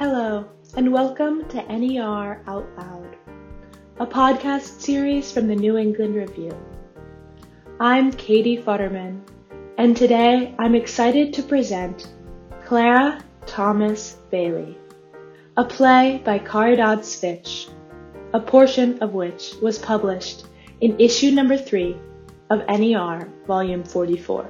Hello, and welcome to NER Out Loud, a podcast series from the New England Review. I'm Katie Futterman, and today I'm excited to present Clara Thomas Bailey, a play by Caridad Svich, a portion of which was published in issue number 3 of NER, volume 44.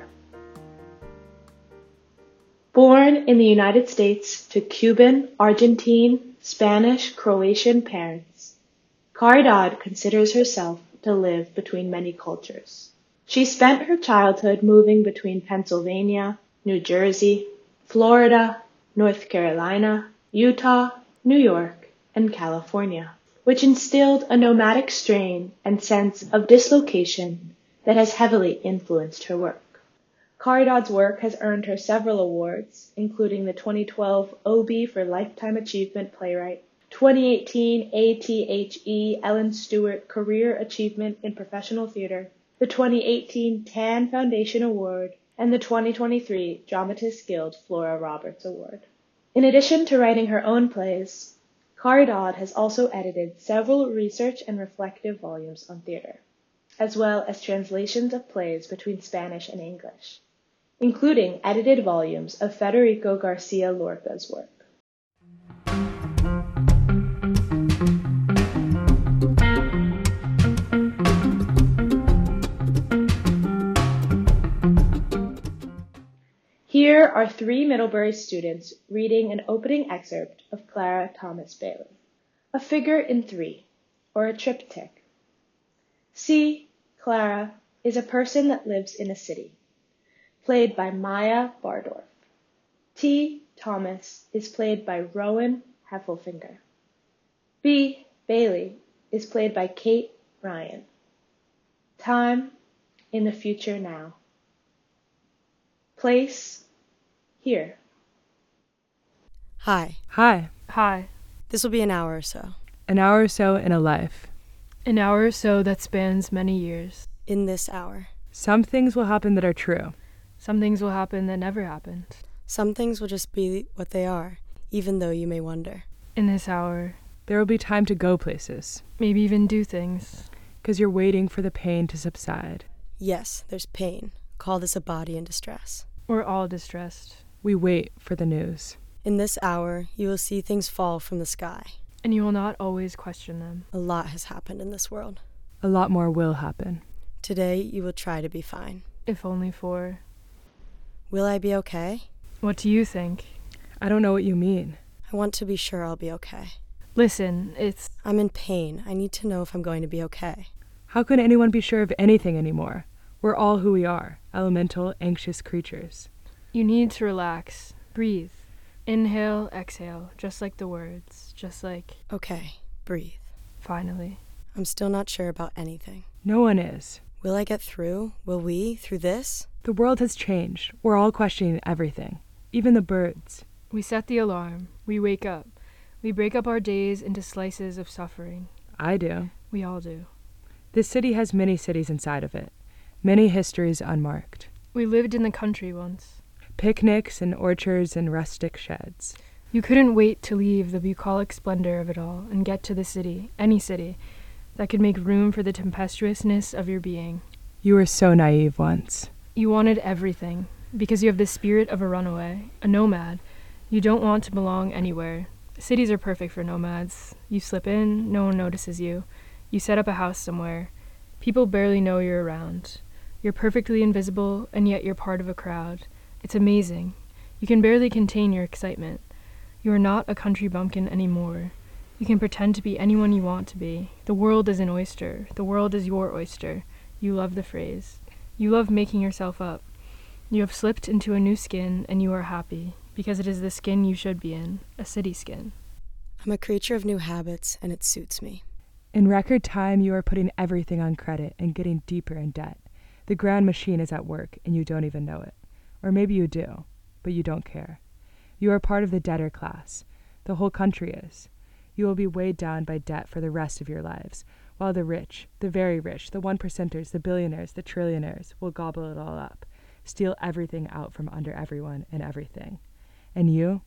Born in the United States to Cuban, Argentine, Spanish, Croatian parents, Caridad considers herself to live between many cultures. She spent her childhood moving between Pennsylvania, New Jersey, Florida, North Carolina, Utah, New York, and California, which instilled a nomadic strain and sense of dislocation that has heavily influenced her work. Caridad's work has earned her several awards, including the 2012 Obie for Lifetime Achievement Playwright, 2018 ATHE Ellen Stewart Career Achievement in Professional Theater, the 2018 TAN Foundation Award, and the 2023 Dramatists Guild Flora Roberts Award. In addition to writing her own plays, Caridad has also edited several research and reflective volumes on theater, as well as translations of plays between Spanish and English, including edited volumes of Federico Garcia Lorca's work. Here are 3 Middlebury students reading an opening excerpt of Clara Thomas Bailey. A figure in 3, or a triptych. C, Clara, is a person that lives in a city, played by Maya Bardorf. T, Thomas, is played by Rowan Heffelfinger. B, Bailey, is played by Kate Ryan. Time, in the future now. Place, here. Hi. Hi. Hi. This will be an hour or so. An hour or so in a life. An hour or so that spans many years. In this hour. Some things will happen that are true. Some things will happen that never happened. Some things will just be what they are, even though you may wonder. In this hour. There will be time to go places. Maybe even do things. 'Cause you're waiting for the pain to subside. Yes, there's pain. Call this a body in distress. We're all distressed. We wait for the news. In this hour, you will see things fall from the sky. And you will not always question them. A lot has happened in this world. A lot more will happen. Today, you will try to be fine. If only for... Will I be okay? What do you think? I don't know what you mean. I want to be sure I'll be okay. Listen, it's... I'm in pain. I need to know if I'm going to be okay. How can anyone be sure of anything anymore? We're all who we are, elemental, anxious creatures. You need to relax. Breathe. Inhale, exhale, just like the words, just like... Okay, breathe. Finally. I'm still not sure about anything. No one is. Will I get through? Will we, through this? The world has changed. We're all questioning everything. Even the birds. We set the alarm. We wake up. We break up our days into slices of suffering. I do. We all do. This city has many cities inside of it. Many histories unmarked. We lived in the country once. Picnics and orchards and rustic sheds. You couldn't wait to leave the bucolic splendor of it all and get to the city, any city, that could make room for the tempestuousness of your being. You were so naive once. You wanted everything, because you have the spirit of a runaway, a nomad. You don't want to belong anywhere. Cities are perfect for nomads. You slip in, no one notices you. You set up a house somewhere. People barely know you're around. You're perfectly invisible, and yet you're part of a crowd. It's amazing. You can barely contain your excitement. You are not a country bumpkin anymore. You can pretend to be anyone you want to be. The world is an oyster. The world is your oyster. You love the phrase. You love making yourself up. You have slipped into a new skin, and you are happy, because it is the skin you should be in, a city skin. I'm a creature of new habits, and it suits me. In record time, you are putting everything on credit and getting deeper in debt. The grand machine is at work, and you don't even know it. Or maybe you do, but you don't care. You are part of the debtor class. The whole country is. You will be weighed down by debt for the rest of your lives, while the rich, the very rich, the 1%ers, the billionaires, the trillionaires will gobble it all up, steal everything out from under everyone and everything. And you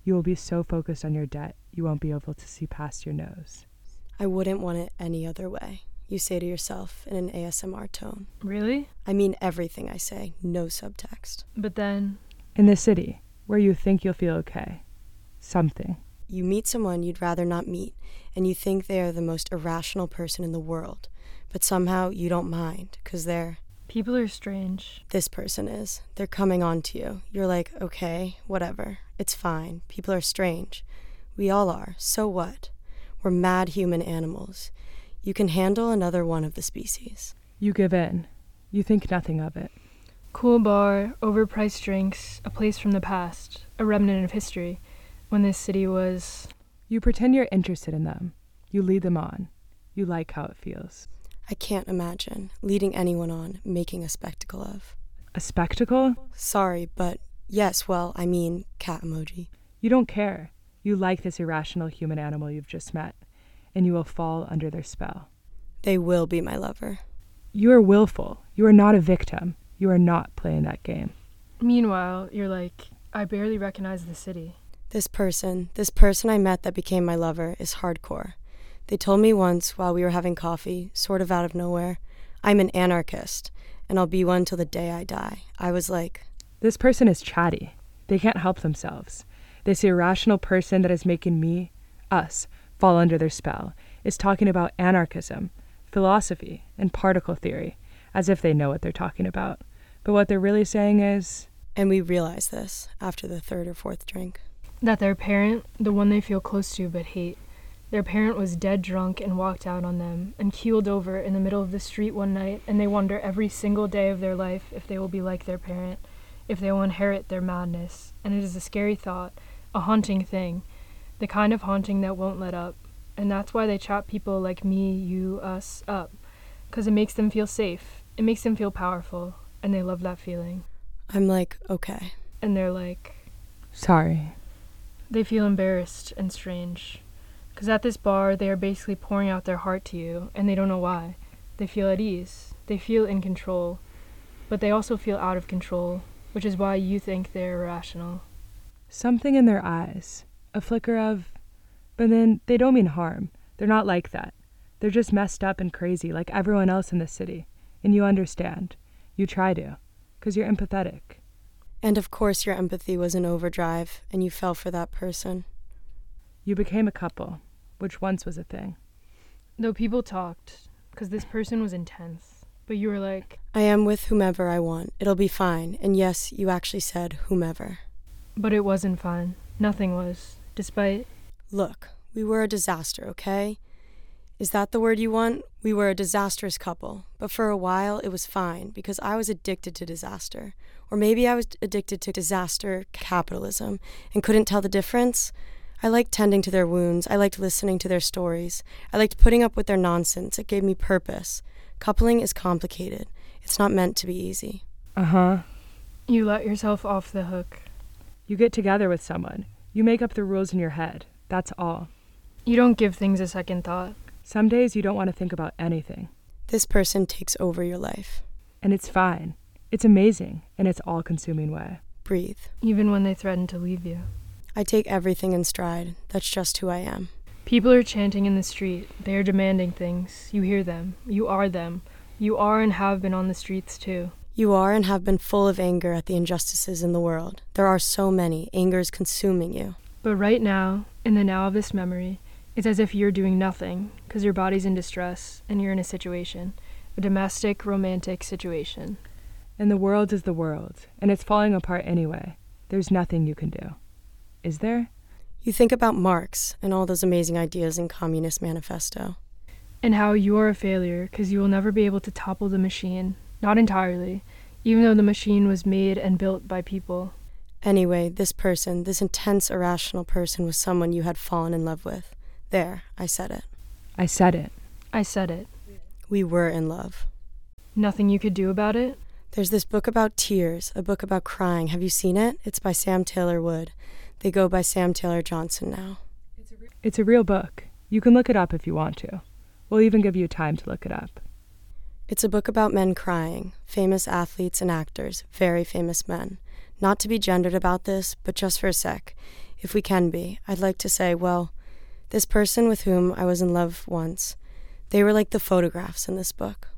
You will be so focused on your debt, you won't be able to see past your nose. I wouldn't want it any other way, you say to yourself in an ASMR tone. Really? I mean everything I say, no subtext. But then, In the city, where you think you'll feel okay. Something. you meet someone you'd rather not meet, and you think they are the most irrational person in the world, but somehow you don't mind, 'cause people are strange. this person is. They're coming on to you. You're like, okay, whatever. It's fine. People are strange. We all are. So what? We're mad human animals. You can handle another one of the species. You give in. You think nothing of it. Cool bar, overpriced drinks, a place from the past, a remnant of history, when this city was... You pretend you're interested in them. You lead them on. You like how it feels. I can't imagine leading anyone on, making a spectacle of. A spectacle? Sorry, but yes, well, I mean cat emoji. You don't care. You like this irrational human animal you've just met, and you will fall under their spell. They will be my lover. You are willful. You are not a victim. You are not playing that game. Meanwhile, you're like, I barely recognize the city. This person I met that became my lover is hardcore. They told me once while we were having coffee, sort of out of nowhere, I'm an anarchist, and I'll be one till the day I die. I was like, This person is chatty. They can't help themselves. This irrational person that is making us, fall under their spell, is talking about anarchism, philosophy, and particle theory, as if they know what they're talking about. But what they're really saying is... And we realized this after the third or fourth drink. That their parent, the one they feel close to but hate, their parent was dead drunk and walked out on them and keeled over in the middle of the street one night, and they wonder every single day of their life if they will be like their parent, if they will inherit their madness. And it is a scary thought, a haunting thing, the kind of haunting that won't let up. And that's why they chop people like me, you, us up, 'cause it makes them feel safe, it makes them feel powerful, and they love that feeling. I'm like, okay. And they're like... Sorry. They feel embarrassed and strange. 'Cause at this bar, they are basically pouring out their heart to you, and they don't know why. They feel at ease. They feel in control. But they also feel out of control, which is why you think they're irrational. Something in their eyes. A flicker of... But then they don't mean harm. They're not like that. They're just messed up and crazy like everyone else in the city. And you understand. You try to. 'Cause you're empathetic. And of course your empathy was in overdrive, and you fell for that person. You became a couple, which once was a thing. Though people talked, 'cause this person was intense. But you were like... I am with whomever I want. It'll be fine. And yes, you actually said whomever. But it wasn't fine. Nothing was. Despite... Look, we were a disaster, okay? Is that the word you want? We were a disastrous couple. But for a while, it was fine, because I was addicted to disaster. Or maybe I was addicted to disaster capitalism and couldn't tell the difference. I liked tending to their wounds. I liked listening to their stories. I liked putting up with their nonsense. It gave me purpose. Coupling is complicated. It's not meant to be easy. Uh-huh. You let yourself off the hook. You get together with someone. You make up the rules in your head. That's all. You don't give things a second thought. Some days you don't want to think about anything. This person takes over your life. And it's fine. It's amazing in its all-consuming way. Breathe. Even when they threaten to leave you. I take everything in stride. That's just who I am. People are chanting in the street. They are demanding things. You hear them. You are them. You are and have been on the streets too. You are and have been full of anger at the injustices in the world. There are so many. Anger is consuming you. But right now, in the now of this memory, it's as if you're doing nothing, 'cause your body's in distress, and you're in a situation. A domestic, romantic situation. And the world is the world, and it's falling apart anyway. There's nothing you can do. Is there? You think about Marx and all those amazing ideas in Communist Manifesto. And how you're a failure, 'cause you will never be able to topple the machine. Not entirely, even though the machine was made and built by people. Anyway, this person, this intense, irrational person, was someone you had fallen in love with. There, I said it. I said it. I said it. We were in love. Nothing you could do about it? There's this book about tears, a book about crying. Have you seen it? It's by Sam Taylor Wood. They go by Sam Taylor Johnson now. It's a real book. You can look it up if you want to. We'll even give you time to look it up. It's a book about men crying, famous athletes and actors, very famous men. Not to be gendered about this, but just for a sec. if we can be. I'd like to say, well, this person with whom I was in love once, they were like the photographs in this book.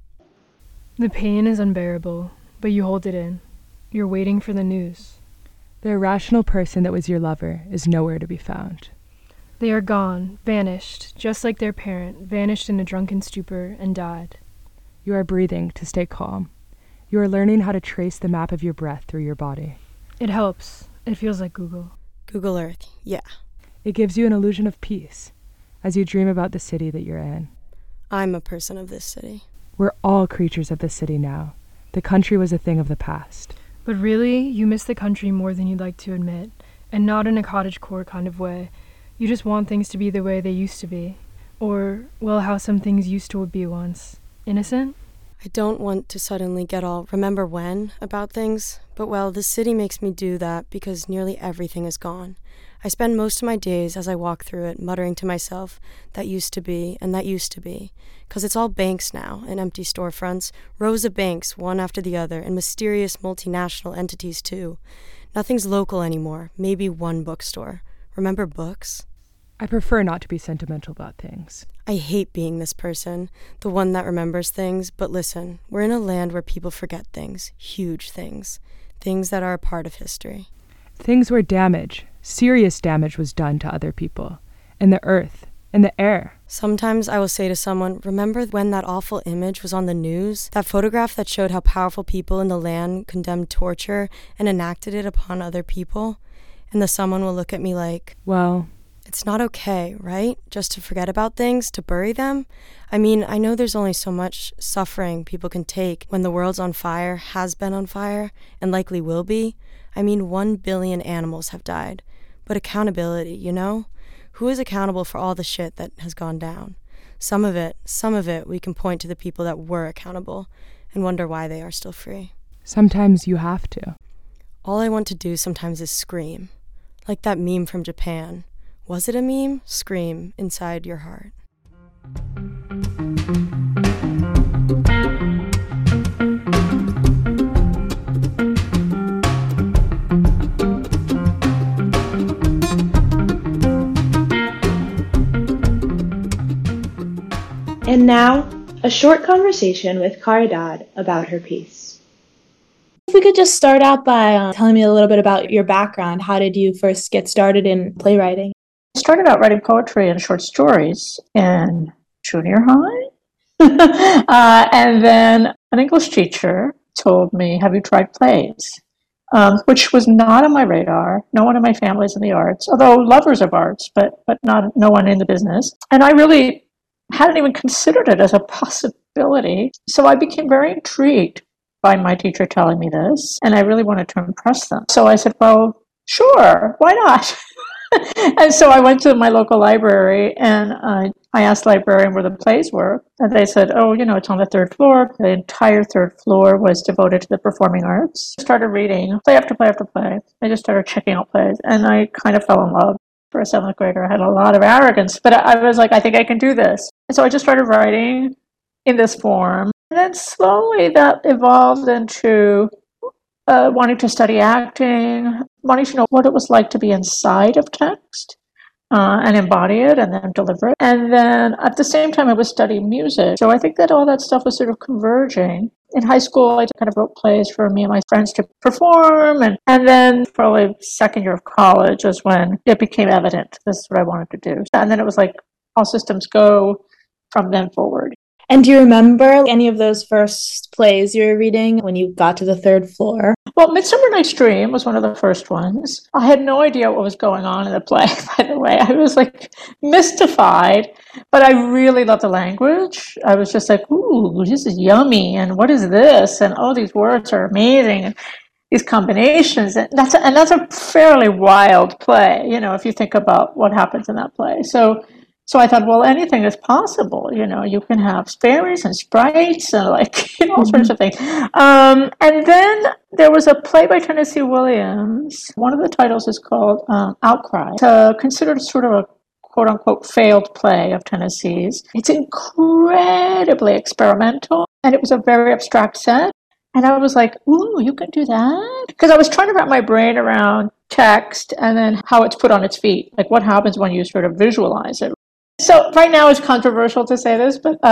The pain is unbearable, but you hold it in. You're waiting for the news. The irrational person that was your lover is nowhere to be found. They are gone, vanished, just like their parent, vanished in a drunken stupor and died. You are breathing to stay calm. You are learning how to trace the map of your breath through your body. It helps. It feels like Google. Google Earth, yeah. It gives you an illusion of peace as you dream about the city that you're in. I'm a person of this city. We're all creatures of this city now. The country was a thing of the past. But really, you miss the country more than you'd like to admit, and not in a cottagecore kind of way. You just want things to be the way they used to be. Or, well, how some things used to be once. Innocent? I don't want to suddenly get all remember when about things, but well, the city makes me do that because nearly everything is gone. I spend most of my days as I walk through it muttering to myself, that used to be, and that used to be. 'Cause it's all banks now, and empty storefronts, rows of banks, one after the other, and mysterious multinational entities too. Nothing's local anymore, maybe one bookstore. Remember books? I prefer not to be sentimental about things. I hate being this person, the one that remembers things, but listen, we're in a land where people forget things, huge things, things that are a part of history. Things where damage, serious damage was done to other people, in the earth, in the air. Sometimes I will say to someone, remember when that awful image was on the news? That photograph that showed how powerful people in the land condemned torture and enacted it upon other people? And the someone will look at me like, well, it's not okay, right? Just to forget about things, to bury them? I mean, I know there's only so much suffering people can take when the world's on fire, has been on fire, and likely will be. I mean, 1 billion animals have died. But accountability, you know? Who is accountable for all the shit that has gone down? Some of it, we can point to the people that were accountable and wonder why they are still free. Sometimes you have to. All I want to do sometimes is scream. Like that meme from Japan. Was it a meme? Scream inside your heart. And now, a short conversation with Caridad about her piece. If we could just start out by telling me a little bit about your background. How did you first get started in playwriting? I started out writing poetry and short stories in junior high. And then an English teacher told me, have you tried plays? Which was not on my radar. No one in my family is in the arts, although lovers of arts, but no one in the business. And I really hadn't even considered it as a possibility. So I became very intrigued by my teacher telling me this, and I really wanted to impress them. So I said, well, sure, why not? And so I went to my local library, and I asked the librarian where the plays were, and they said, oh, it's on the 3rd floor. The entire 3rd floor was devoted to the performing arts. I started reading play after play after play. I just started checking out plays, and I kind of fell in love. For a 7th grader, I had a lot of arrogance, but I was like, I think I can do this. And so I just started writing in this form. And then slowly that evolved into wanting to study acting, wanting to know what it was like to be inside of text and embody it and then deliver it. And then at the same time, I was studying music. So I think that all that stuff was sort of converging. In high school, I kind of wrote plays for me and my friends to perform. And then probably 2nd year of college is when it became evident this is what I wanted to do. And then it was like all systems go from then forward. And do you remember any of those first plays you were reading when you got to the 3rd floor? Well, Midsummer Night's Dream was one of the first ones. I had no idea what was going on in the play, by the way. I was like mystified, but I really loved the language. I was just like, ooh, this is yummy, and what is this? And oh, these words are amazing, and these combinations. And that's a fairly wild play, if you think about what happens in that play. So I thought, well, anything is possible. You can have fairies and sprites and all sorts of things. And then there was a play by Tennessee Williams. One of the titles is called Outcry. It's considered sort of a quote-unquote failed play of Tennessee's. It's incredibly experimental, and it was a very abstract set. And I was like, ooh, you can do that? Because I was trying to wrap my brain around text and then how it's put on its feet. Like what happens when you sort of visualize it. So right now it's controversial to say this, but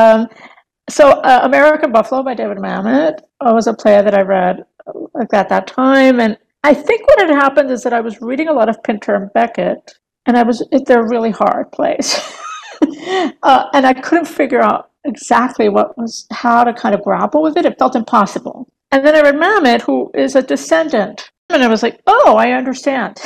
American Buffalo by David Mamet was a play that I read like at that time. And I think what had happened is that I was reading a lot of Pinter and Beckett, and they're really hard plays. And I couldn't figure out exactly how to kind of grapple with it. It felt impossible. And then I read Mamet, who is a descendant. And I was like, oh, I understand.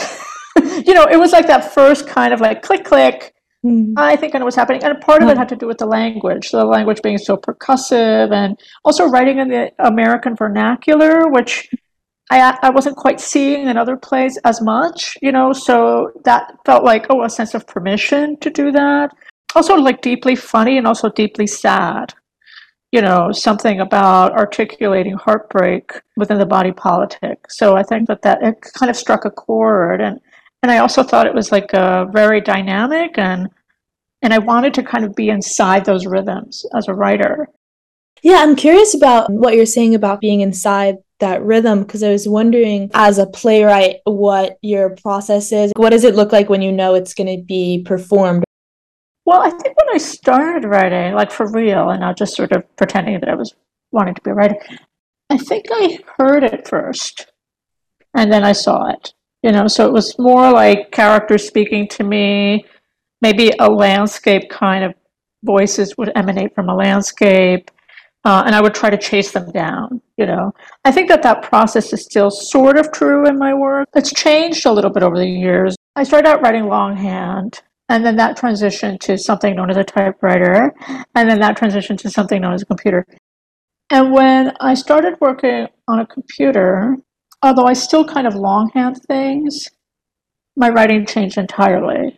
It was like that first kind of like click, click. I think I know what's happening. And part of it had to do with the language being so percussive, and also writing in the American vernacular, which I wasn't quite seeing in other plays as much, so that felt like, a sense of permission to do that. Also like deeply funny and also deeply sad, something about articulating heartbreak within the body politic. So I think that it kind of struck a chord. And I also thought it was like very dynamic, and I wanted to kind of be inside those rhythms as a writer. Yeah, I'm curious about what you're saying about being inside that rhythm, because I was wondering, as a playwright, what your process is. What does it look like when you know it's going to be performed? Well, I think when I started writing, like for real, and not just sort of pretending that I was wanting to be a writer, I think I heard it first, and then I saw it. So it was more like characters speaking to me, maybe a landscape kind of voices would emanate from a landscape, and I would try to chase them down, I think that process is still sort of true in my work. It's changed a little bit over the years. I started out writing longhand, and then that transitioned to something known as a typewriter, and then that transitioned to something known as a computer. And when I started working on a computer, although I still kind of longhand things, my writing changed entirely.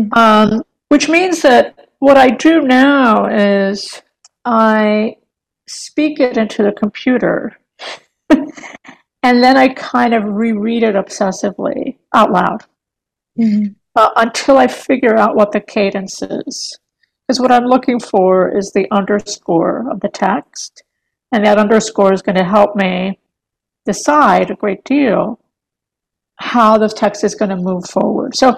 Which means that what I do now is I speak it into the computer, and then I kind of reread it obsessively out loud until I figure out what the cadence is. Because what I'm looking for is the underscore of the text, and that underscore is going to help me decide a great deal how the text is going to move forward. So,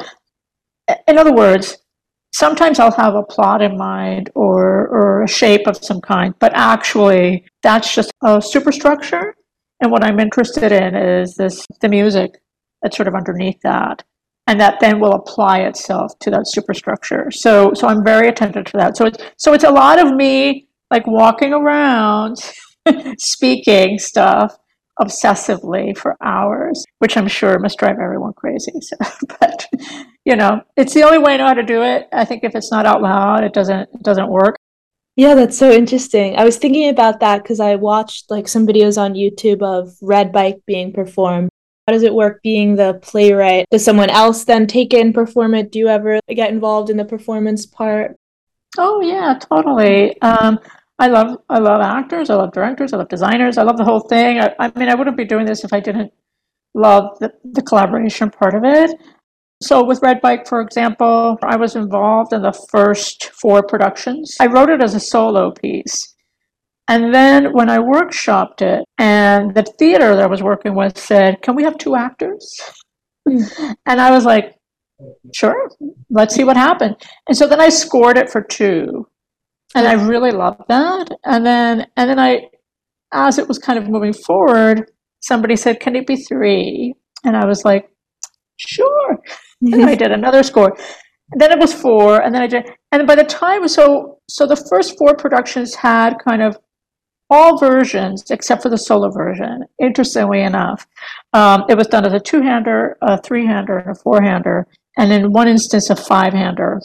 in other words, sometimes I'll have a plot in mind or a shape of some kind, but actually that's just a superstructure. And what I'm interested in is the music that's sort of underneath that, and that then will apply itself to that superstructure. So I'm very attentive to that. So it's a lot of me like walking around, speaking stuff obsessively for hours, which I'm sure must drive everyone crazy. So, but it's the only way I know how to do it. I think if it's not out loud, it doesn't work. Yeah, that's so interesting. I was thinking about that because I watched like some videos on YouTube of Red Bike being performed. How does it work being the playwright? Does someone else then take it and perform it? Do you ever get involved in the performance part? Oh yeah, totally. I love actors, I love directors, I love designers, I love the whole thing. I mean, I wouldn't be doing this if I didn't love the collaboration part of it. So with Red Bike, for example, I was involved in the first 4 productions. I wrote it as a solo piece. And then when I workshopped it, and the theater that I was working with said, can we have 2 actors? And I was like, sure, let's see what happened. And so then I scored it for 2. And I really loved that. And then I, as it was kind of moving forward, somebody said, can it be 3? And I was like, sure. And then I did another score. And then it was 4. And then I did, and by the time, so the first 4 productions had kind of all versions except for the solo version, interestingly enough. It was done as a 2-hander, a 3-hander, and a 4-hander. And in one instance, a 5-hander.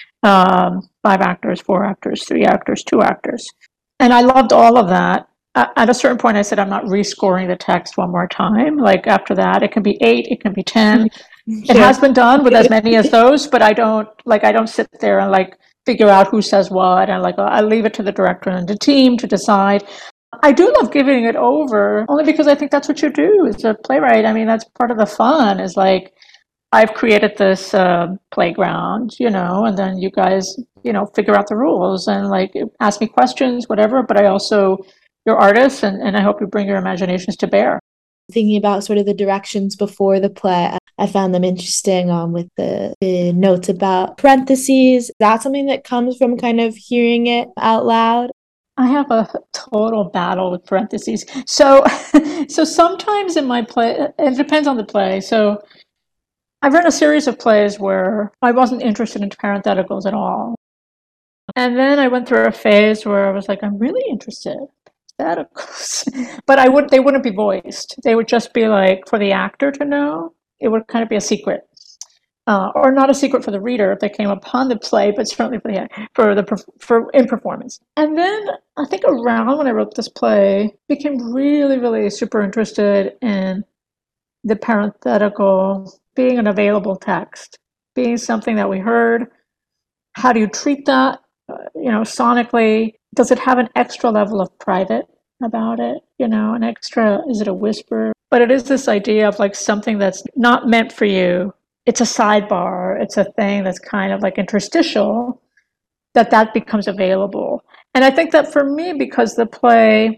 5 actors, 4 actors, 3 actors, 2 actors. And I loved all of that. At a certain point, I said, I'm not rescoring the text one more time. Like after that, it can be 8, it can be 10. It has been done with as many as those, but I don't sit there and like figure out who says what. And like, I leave it to the director and the team to decide. I do love giving it over only because I think that's what you do as a playwright. I mean, that's part of the fun is like, I've created this playground, and then you guys, figure out the rules and like ask me questions, whatever. But I also, you're artists, and I hope you bring your imaginations to bear. Thinking about sort of the directions before the play, I found them interesting with the notes about parentheses. That's something that comes from kind of hearing it out loud. I have a total battle with parentheses. So, so sometimes in my play, it depends on the play. So I've read a series of plays where I wasn't interested in parentheticals at all. And then I went through a phase where I was like, I'm really interested in parentheticals. But they wouldn't be voiced. They would just be like for the actor to know. It would kind of be a secret. Or not a secret for the reader if they came upon the play, but certainly for in performance. And then I think around when I wrote this play, became really, really super interested in the parenthetical being an available text, being something that we heard. How do you treat that? Sonically, does it have an extra level of private about it? An extra, is it a whisper? But it is this idea of like something that's not meant for you. It's a sidebar. It's a thing that's kind of like interstitial, that becomes available. And I think that for me, because the play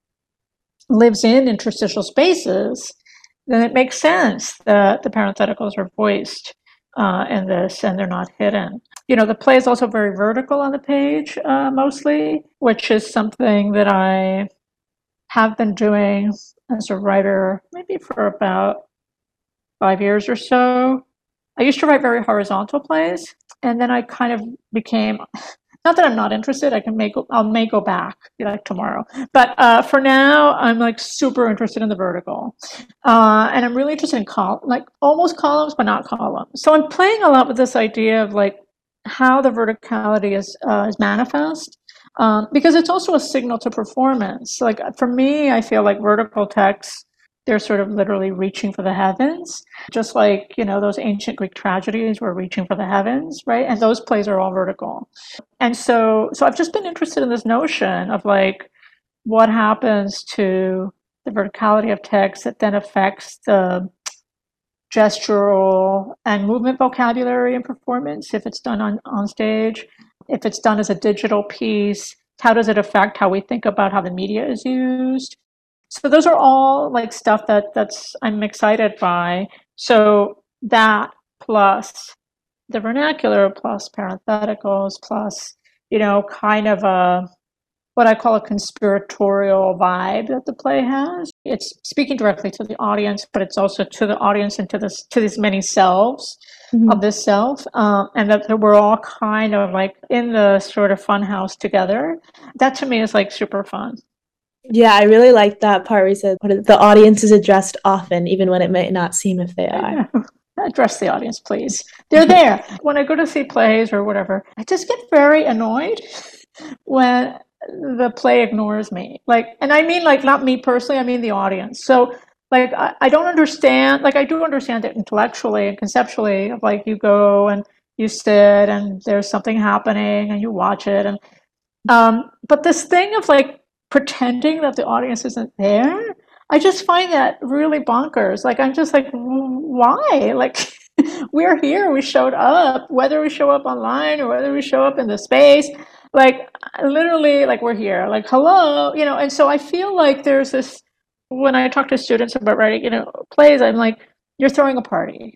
lives in interstitial spaces, then it makes sense that the parentheticals are voiced in this and they're not hidden. The play is also very vertical on the page, mostly, which is something that I have been doing as a writer maybe for about 5 years or so. I used to write very horizontal plays, and then I kind of became, not that I'm not interested, I may go back like tomorrow. But for now, I'm like super interested in the vertical. And I'm really interested in like almost columns, but not columns. So I'm playing a lot with this idea of like how the verticality is manifest. Because it's also a signal to performance. Like for me, I feel like vertical texts, they're sort of literally reaching for the heavens, just like, those ancient Greek tragedies were reaching for the heavens, right? And those plays are all vertical. And so I've just been interested in this notion of like what happens to the verticality of text that then affects the gestural and movement vocabulary in performance, if it's done on stage, if it's done as a digital piece, how does it affect how we think about how the media is used? So those are all like stuff that's I'm excited by. So that plus the vernacular plus parentheticals plus, kind of what I call a conspiratorial vibe that the play has. It's speaking directly to the audience, but it's also to the audience and to these many selves of this self, and that we're all kind of like in the sort of fun house together. That to me is like super fun. Yeah, I really like that part where you said the audience is addressed often, even when it might not seem if they are. Address the audience, please. They're there. When I go to see plays or whatever, I just get very annoyed when the play ignores me. Like, and I mean like not me personally, I mean the audience. So like I don't understand, like I do understand it intellectually and conceptually of like you go and you sit and there's something happening and you watch it and but this thing of like pretending that the audience isn't there, I just find that really bonkers. Like I'm just like, why? Like we're here, we showed up, whether we show up online or whether we show up in the space, like literally like we're here, like hello, and so I feel like there's this, when I talk to students about writing, plays, I'm like, you're throwing a party.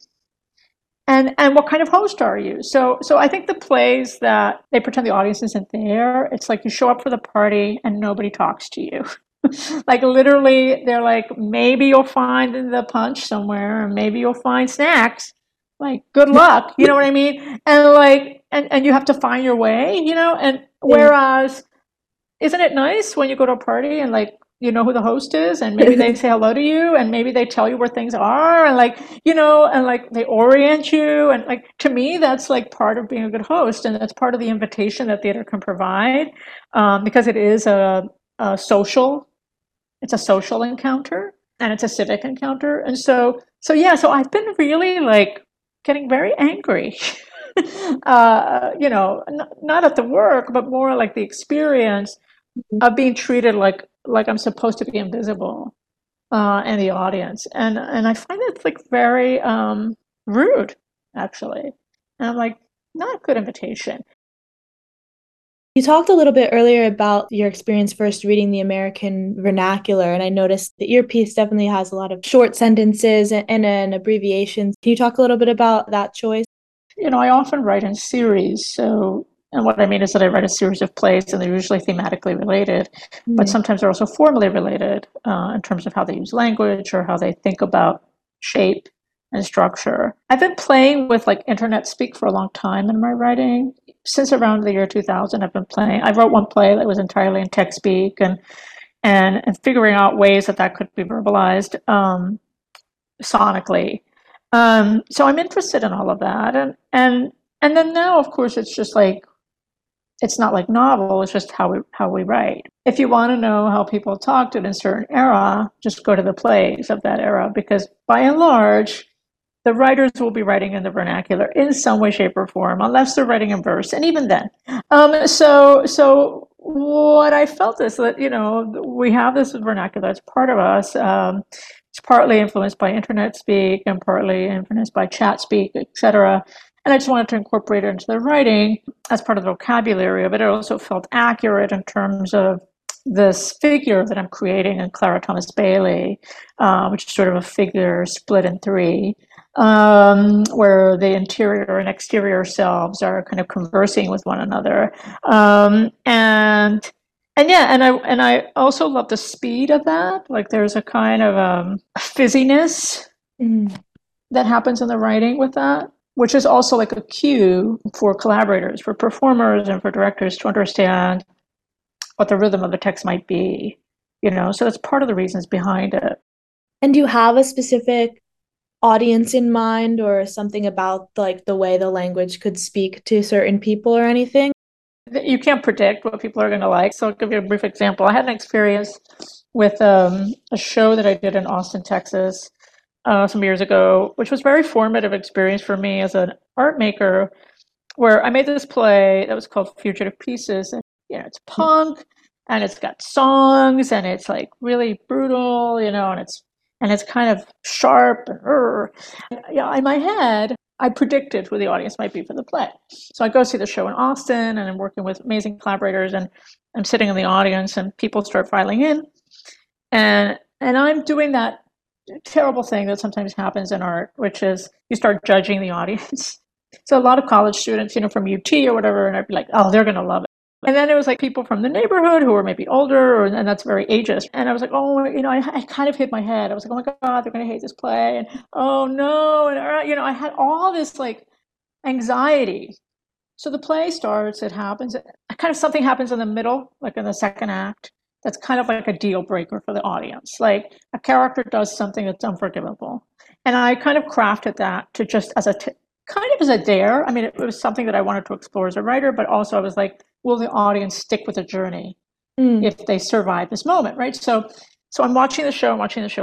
And what kind of host are you? So I think the plays that they pretend the audience isn't there, it's like you show up for the party and nobody talks to you. Like literally, they're like, maybe you'll find the punch somewhere, or maybe you'll find snacks. Like, good luck, you know what I mean? And like, and you have to find your way, And whereas, isn't it nice when you go to a party and like, you know who the host is, and maybe they say hello to you, and maybe they tell you where things are, and like, and like they orient you, and like to me that's like part of being a good host, and that's part of the invitation that theater can provide, because it is a social, it's a social encounter and it's a civic encounter, and so I've been really like getting very angry. Not at the work, but more like the experience of being treated like I'm supposed to be invisible in the audience, and I find it like very rude, actually, and I'm like, not a good invitation. You talked a little bit earlier about your experience first reading the American vernacular, and I noticed that your piece definitely has a lot of short sentences and abbreviations. Can you talk a little bit about that choice? I often write in series. And what I mean is that I write a series of plays, and they're usually thematically related, but sometimes they're also formally related in terms of how they use language or how they think about shape and structure. I've been playing with like internet speak for a long time in my writing. Since around the year 2000, I've been playing. I wrote one play that was entirely in text speak, and figuring out ways that could be verbalized sonically. So I'm interested in all of that, and then now, of course, it's just like it's not like novel. It's just how we write. If you want to know how people talked in a certain era, just go to the plays of that era, because by and large, the writers will be writing in the vernacular in some way, shape, or form, unless they're writing in verse, and even then. So what I felt is that we have this vernacular; it's part of us. It's partly influenced by internet speak and partly influenced by chat speak, etc. And I just wanted to incorporate it into the writing as part of the vocabulary, but it also felt accurate in terms of this figure that I'm creating in Clara Thomas Bailey, which is sort of a figure split in three, where the interior and exterior selves are kind of conversing with one another. And I also love the speed of that. Like there's a kind of fizziness that happens in the writing with that, which is also like a cue for collaborators, for performers, and for directors to understand what the rhythm of the text might be. So that's part of the reasons behind it. And do you have a specific audience in mind, or something about like the way the language could speak to certain people or anything? You can't predict what people are going to like. So I'll give you a brief example. I had an experience with a show that I did in Austin, Texas, some years ago, which was a very formative experience for me as an art maker, where I made this play that was called Fugitive Pieces. And it's punk, and it's got songs, and it's like really brutal, and it's kind of sharp and in my head, I predicted who the audience might be for the play. So I go see the show in Austin, and I'm working with amazing collaborators, and I'm sitting in the audience, and people start filing in, and I'm doing that terrible thing that sometimes happens in art, which is you start judging the audience. So a lot of college students, from UT or whatever, and I'd be like, oh, they're going to love it. And then it was like people from the neighborhood who were maybe older, and that's very ageist. And I was like, oh, I kind of hit my head. I was like, oh my God, they're going to hate this play. And oh no. And, I had all this like anxiety. So the play starts, it happens, kind of something happens in the middle, like in the second act. That's kind of like a deal breaker for the audience. Like a character does something that's unforgivable. And I kind of crafted that to just as kind of as a dare. I mean, it was something that I wanted to explore as a writer, but also I was like, will the audience stick with the journey if they survive this moment, right? So I'm watching the show.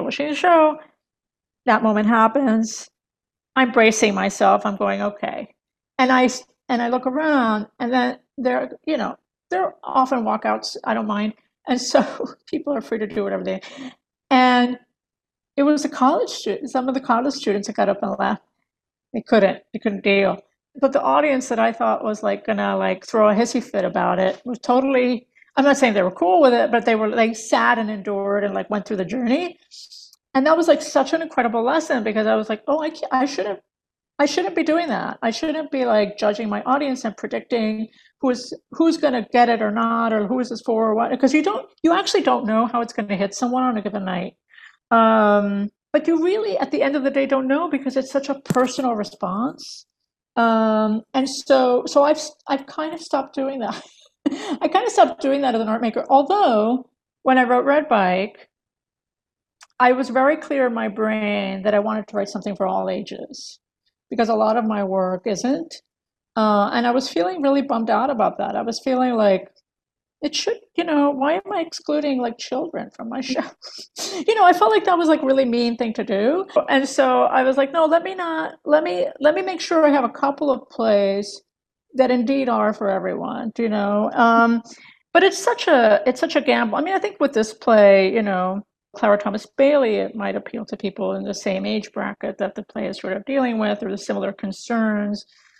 That moment happens. I'm bracing myself. I'm going, okay. And I look around, and then there often walkouts. I don't mind. And so people are free to do whatever and it was a college student. Some of the college students that got up and left. They couldn't deal. But the audience that I thought was like gonna like throw a hissy fit about it was totally, I'm not saying they were cool with it, but they sat and endured and like went through the journey. And that was like such an incredible lesson, because I was like, oh, I shouldn't be doing that. I shouldn't be like judging my audience and predicting who's gonna get it or not, or who is this for or what, because you actually don't know how it's gonna hit someone on a given night. But you really, at the end of the day, don't know, because it's such a personal response. And so I've kind of stopped doing that. I kind of stopped doing that as an art maker. Although when I wrote Red Bike, I was very clear in my brain that I wanted to write something for all ages, because a lot of my work isn't. And I was feeling really bummed out about that. I was feeling like it should, why am I excluding like children from my show? I felt like that was like a really mean thing to do. And so I was like, no, let me make sure I have a couple of plays that indeed are for everyone, but it's such a gamble. I mean, I think with this play, Clara Thomas Bailey, it might appeal to people in the same age bracket that the play is sort of dealing with, or the similar concerns.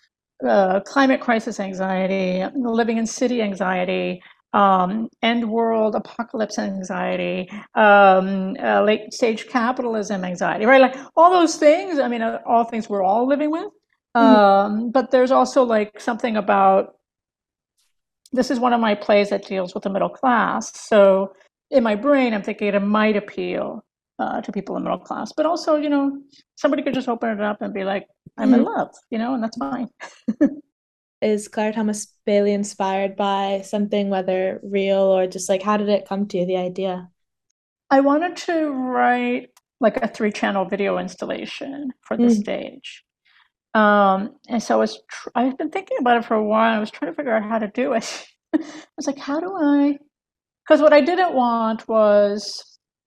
climate crisis anxiety, living in city anxiety, end world apocalypse anxiety, late stage capitalism anxiety, right? Like all those things. I mean, all things we're all living with. But there's also like something about, this is one of my plays that deals with the middle class. So in my brain, I'm thinking it might appeal to people in the middle class, but also, somebody could just open it up and be like, I'm in love, and that's fine. Is Claire Thomas Bailey inspired by something, whether real or just like, how did it come to you, the idea? I wanted to write like a 3-channel video installation for the stage. And so I've been thinking about it for a while. I was trying to figure out how to do it. I was like, how do I? Because what I didn't want was,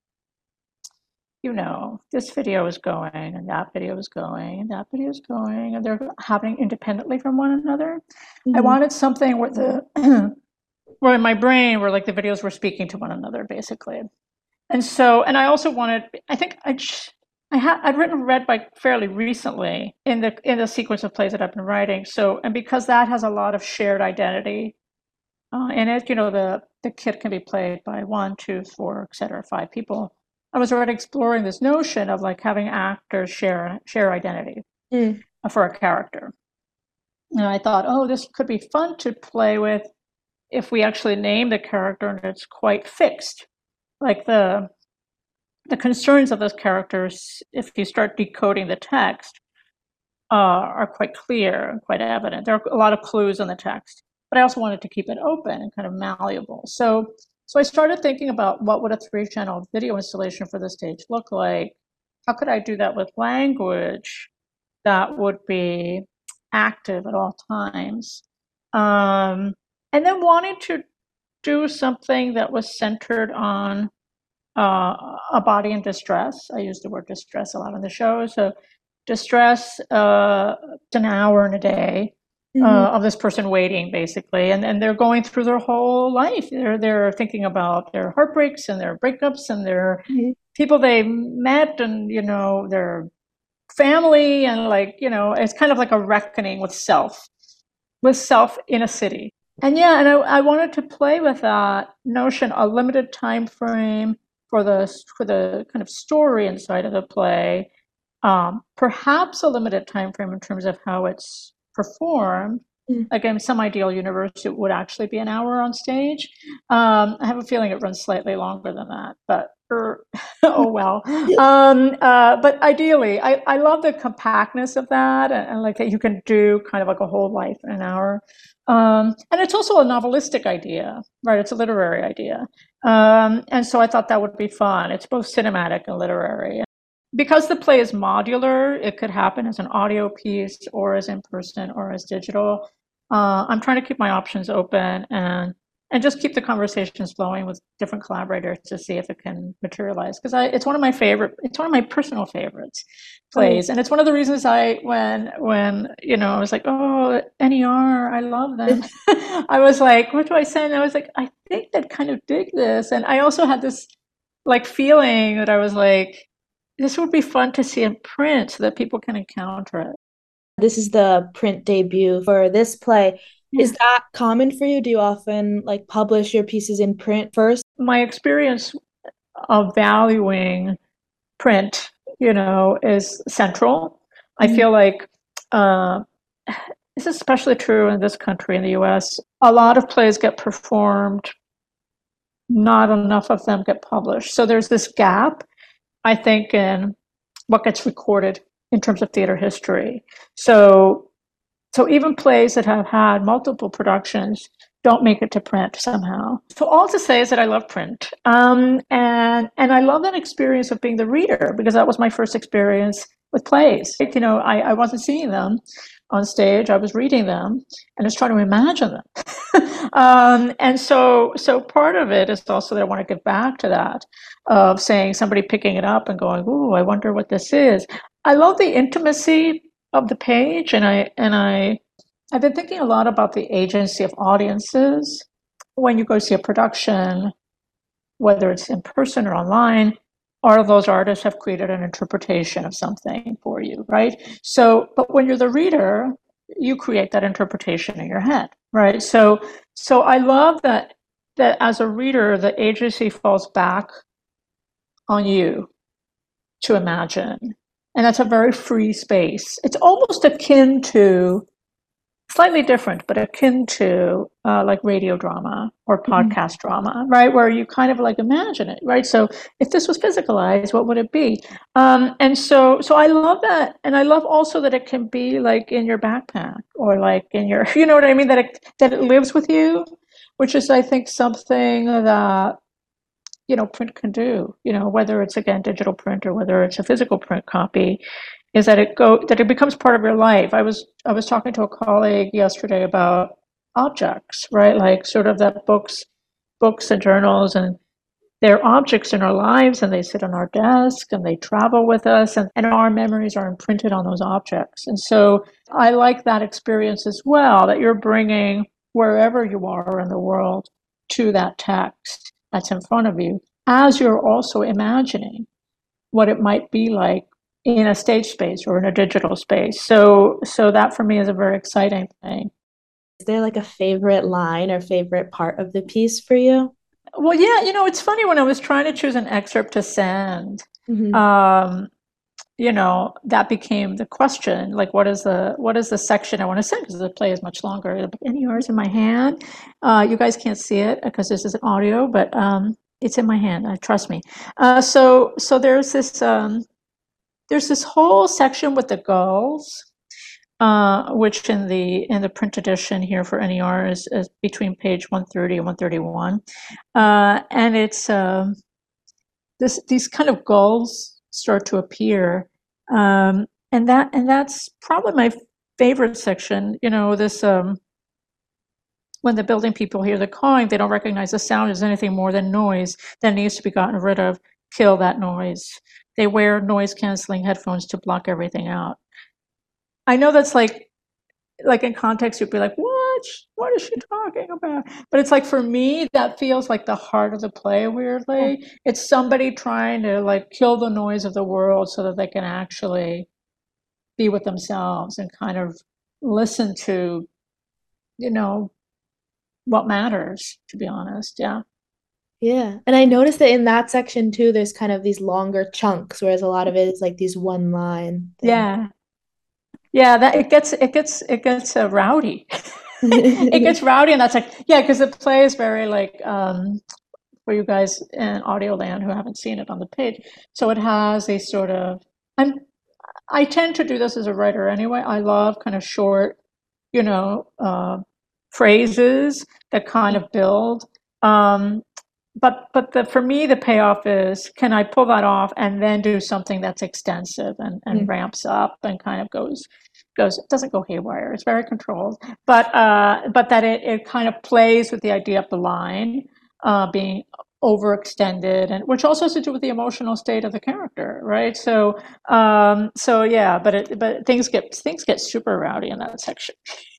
this video is going and that video is going and that video is going, and they're happening independently from one another. I wanted something where where in my brain, where like the videos were speaking to one another, basically. And I also wanted, I think I'd written Red Bike fairly recently in the sequence of plays that I've been writing. So, and because that has a lot of shared identity in it, the kid can be played by 1, 2, 4, et cetera, 5 people. I was already exploring this notion of like having actors share identity for a character. And I thought, oh, this could be fun to play with if we actually name the character and it's quite fixed. Like the concerns of those characters, if you start decoding the text, are quite clear and quite evident. There are a lot of clues in the text, but I also wanted to keep it open and kind of malleable. So I started thinking about what would a 3-channel video installation for the stage look like? How could I do that with language that would be active at all times? And then wanting to do something that was centered on a body in distress. I use the word distress a lot on the show. So distress, it's an hour in a day of this person waiting, basically, and they're going through their whole life. They're thinking about their heartbreaks and their breakups and their people they met, and their family, and it's kind of like a reckoning with self in a city. And I wanted to play with that notion, a limited time frame for the kind of story inside of the play, perhaps a limited time frame in terms of how it's performed. Again, some ideal universe, it would actually be an hour on stage. I have a feeling it runs slightly longer than that, but oh well. But ideally, I love the compactness of that, and like that you can do kind of like a whole life in an hour. And it's also a novelistic idea, right? It's a literary idea. And so I thought that would be fun. It's both cinematic and literary. Because the play is modular, it could happen as an audio piece or as in person or as digital. I'm trying to keep my options open and just keep the conversations flowing with different collaborators to see if it can materialize. Because it's one of my personal favorites plays. And it's one of the reasons when I was like, oh, NER, I love them. I was like, what do I send? I was like, I think they'd kind of dig this. And I also had this like feeling that I was like, this would be fun to see in print so that people can encounter it. This is the print debut for this play. Yeah. Is that common for you? Do you often like publish your pieces in print first? My experience of valuing print, is central. I feel like this is especially true in this country, in the US. A lot of plays get performed, not enough of them get published. So there's this gap, I think, in what gets recorded in terms of theater history. So even plays that have had multiple productions don't make it to print somehow. So all to say is that I love print. And I love that experience of being the reader, because that was my first experience with plays. I wasn't seeing them on stage, I was reading them and just trying to imagine them. And so part of it is also that I want to give back to that, of saying somebody picking it up and going, ooh, I wonder what this is. I love the intimacy of the page, and I've been thinking a lot about the agency of audiences. When you go see a production, whether it's in person or online, all of those artists have created an interpretation of something for you, right? So, but when you're the reader, you create that interpretation in your head, right? So I love that as a reader, the agency falls back on you to imagine. And that's a very free space. It's almost akin to, slightly different, but akin to like radio drama or podcast drama, right? Where you kind of like imagine it, right? So if this was physicalized, what would it be? And so I love that. And I love also that it can be like in your backpack or like in your, you know what I mean? That it lives with you, which is, I think, something that, print can do, whether it's, again, digital print or whether it's a physical print copy, is that it becomes part of your life. I was talking to a colleague yesterday about objects, right? Like sort of that books and journals, and they're objects in our lives, and they sit on our desk and they travel with us, and our memories are imprinted on those objects. And so I like that experience as well, that you're bringing wherever you are in the world to that text that's in front of you, as you're also imagining what it might be like in a stage space or in a digital space. So that for me is a very exciting thing. Is there like a favorite line or favorite part of the piece for you? Well, yeah, it's funny, when I was trying to choose an excerpt to send, that became the question, like, what is the section I want to send? Because the play is much longer. And yours in my hand. You guys can't see it because this is an audio, but it's in my hand. Trust me. So there's this whole section with the gulls, which in the print edition here for NER is between page 130 and 131, and it's these kind of gulls start to appear, and that's probably my favorite section. This when the building people hear the cawing, they don't recognize the sound as anything more than noise that needs to be gotten rid of. Kill that noise. They wear noise-canceling headphones to block everything out. I know that's like in context, you'd be like, what is she talking about? But it's like, for me, that feels like the heart of the play, weirdly. Yeah. It's somebody trying to like kill the noise of the world so that they can actually be with themselves and kind of listen to, what matters, to be honest. Yeah. Yeah. And I noticed that in that section too, there's kind of these longer chunks, whereas a lot of it is like these one line things. Yeah, that it gets rowdy. It gets rowdy, and that's like, yeah, because the play is very like, for you guys in audio land who haven't seen it on the page. So it has a sort of, I tend to do this as a writer anyway. I love kind of short, phrases that kind of build. But for me, the payoff is, can I pull that off and then do something that's extensive and ramps up and kind of goes, it doesn't go haywire. It's very controlled, but that it kind of plays with the idea of the line being overextended, and which also has to do with the emotional state of the character, right? So yeah, but things get super rowdy in that section.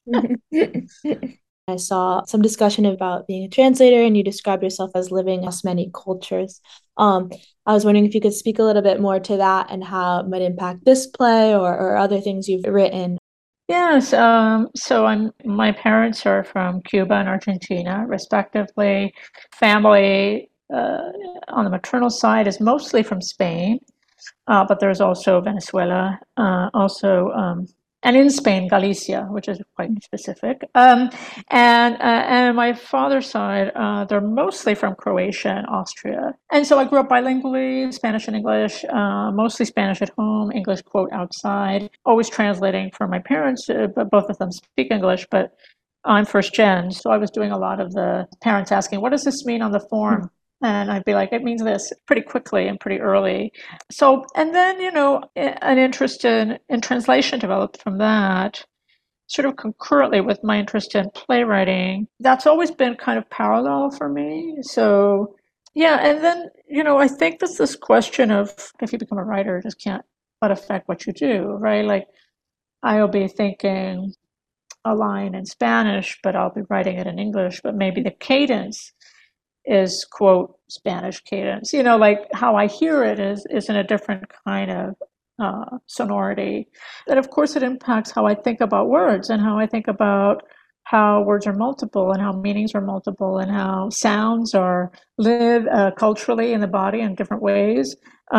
I saw some discussion about being a translator, and you described yourself as living across many cultures. I was wondering if you could speak a little bit more to that and how it might impact this play or other things you've written. Yes. So my parents are from Cuba and Argentina, respectively. Family on the maternal side is mostly from Spain, but there's also Venezuela, and in Spain, Galicia, which is quite specific. And my father's side, they're mostly from Croatia and Austria. And so I grew up bilingually, Spanish and English, mostly Spanish at home, English, quote, outside, always translating for my parents, but both of them speak English, but I'm first gen. So I was doing a lot of the parents asking, what does this mean on the form? And I'd be like, it means this, pretty quickly and pretty early. So, and then, an interest in translation developed from that, sort of concurrently with my interest in playwriting. That's always been kind of parallel for me. So, yeah. And then, I think there's this question of, if you become a writer, it just can't but affect what you do, right? Like, I'll be thinking a line in Spanish, but I'll be writing it in English, but maybe the cadence is, quote, Spanish cadence. Like how I hear it is in a different kind of sonority. And of course, it impacts how I think about words and how I think about how words are multiple and how meanings are multiple and how sounds are live culturally in the body in different ways.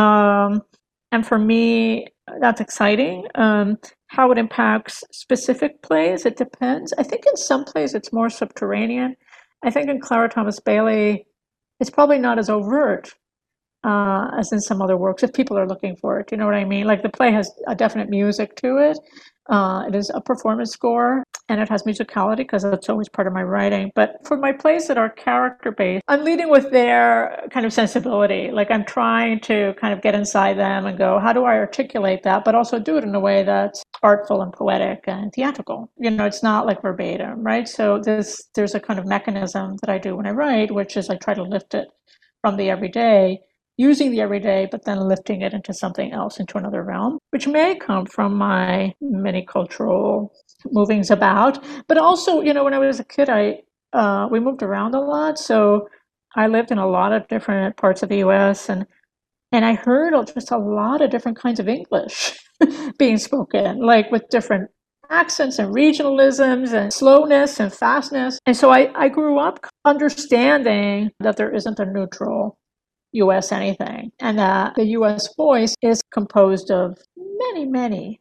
And for me, that's exciting. How it impacts specific plays, it depends. I think in some plays it's more subterranean. I think in Clara Thomas Bailey, it's probably not as overt as in some other works, if people are looking for it. You know what I mean? Like the play has a definite music to it. It is a performance score, and it has musicality because that's always part of my writing. But for my plays that are character-based, I'm leading with their kind of sensibility. Like I'm trying to kind of get inside them and go, how do I articulate that? But also do it in a way that's artful and poetic and theatrical. You know, it's not like verbatim, right? So there's a kind of mechanism that I do when I write, which is I try to lift it from the everyday, using the everyday, but then lifting it into something else, into another realm, which may come from my many cultural movings about. But also, you know, when I was a kid, we moved around a lot. So I lived in a lot of different parts of the US, and I heard just a lot of different kinds of English being spoken, like with different accents and regionalisms and slowness and fastness. And so I grew up understanding that there isn't a neutral US anything, and that the US voice is composed of many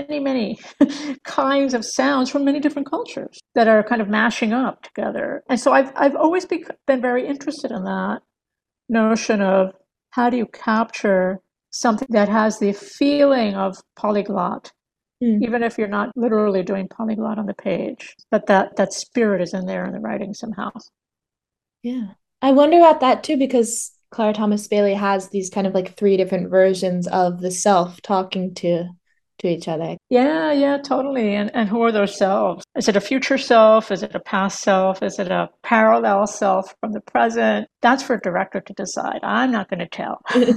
kinds of sounds from many different cultures that are kind of mashing up together. And so I've always been very interested in that notion of how do you capture something that has the feeling of polyglot, even if you're not literally doing polyglot on the page, but that spirit is in there in the writing somehow. Yeah. I wonder about that too, because Clara Thomas Bailey has these kind of like three different versions of the self talking to each other. Yeah, totally. And who are those selves? Is it a future self? Is it a past self? Is it a parallel self from the present? That's for a director to decide. I'm not going to tell.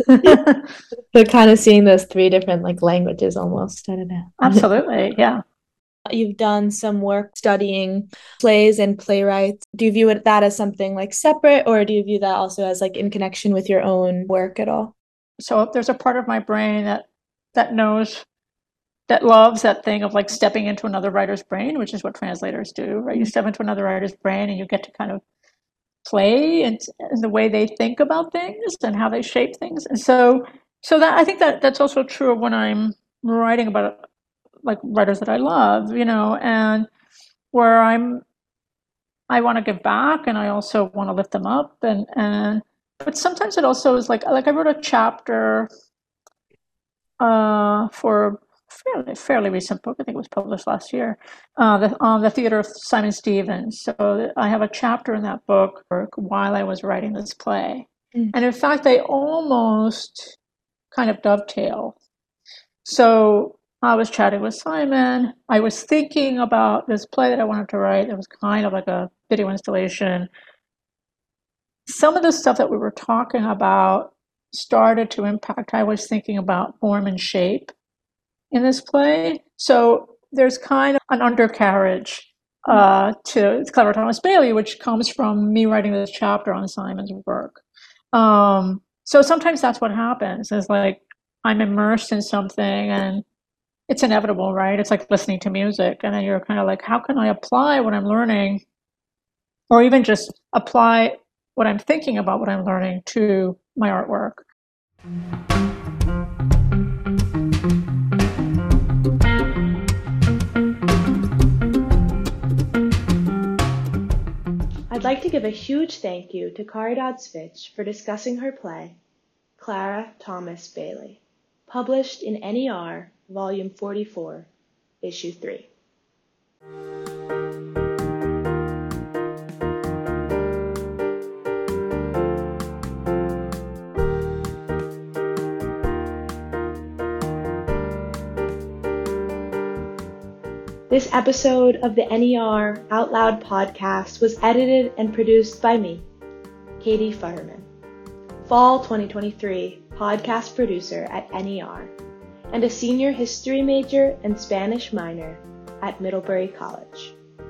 But kind of seeing those three different like languages almost. I don't know. Absolutely, yeah. You've done some work studying plays and playwrights. Do you view that as something like separate, or do you view that also as like in connection with your own work at all? So there's a part of my brain that knows, that loves that thing of like stepping into another writer's brain, which is what translators do, right? You step into another writer's brain and you get to kind of play in the way they think about things and how they shape things. And so that I think that's also true of when I'm writing about like writers that I love, you know, and where I want to give back and I also want to lift them up, and but sometimes it also is like I wrote a chapter for a fairly recent book. I think it was published last year, the theater of Simon Stevens. So I have a chapter in that book while I was writing this play, and in fact they almost kind of dovetail. So I was chatting with Simon. I was thinking about this play that I wanted to write. It was kind of like a video installation. Some of the stuff that we were talking about started to impact how I was thinking about form and shape in this play. So there's kind of an undercarriage to Clara Thomas Bailey, which comes from me writing this chapter on Simon's work. So sometimes that's what happens. Is like I'm immersed in something and it's inevitable, right? It's like listening to music, and then you're kind of like, how can I apply what I'm learning, or even just apply what I'm thinking about what I'm learning to my artwork? I'd like to give a huge thank you to Caridad Svich for discussing her play, Clara Thomas Bailey, published in NER, Volume 44, Issue 3. This episode of the NER Out Loud podcast was edited and produced by me, Katie Futterman, Fall 2023 podcast producer at NER, and a senior history major and Spanish minor at Middlebury College.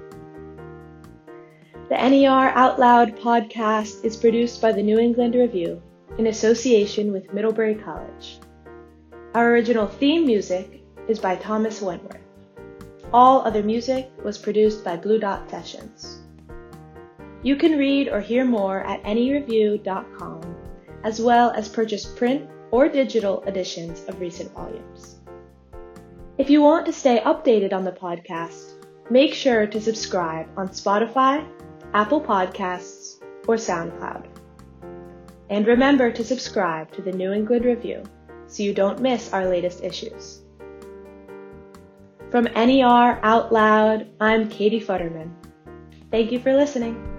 The NER Out Loud podcast is produced by the New England Review in association with Middlebury College. Our original theme music is by Thomas Wentworth. All other music was produced by Blue Dot Sessions. You can read or hear more at anyreview.com, as well as purchase print or digital editions of recent volumes. If you want to stay updated on the podcast, make sure to subscribe on Spotify, Apple Podcasts, or SoundCloud. And remember to subscribe to the New England Review so you don't miss our latest issues. From NER Out Loud, I'm Katie Futterman. Thank you for listening.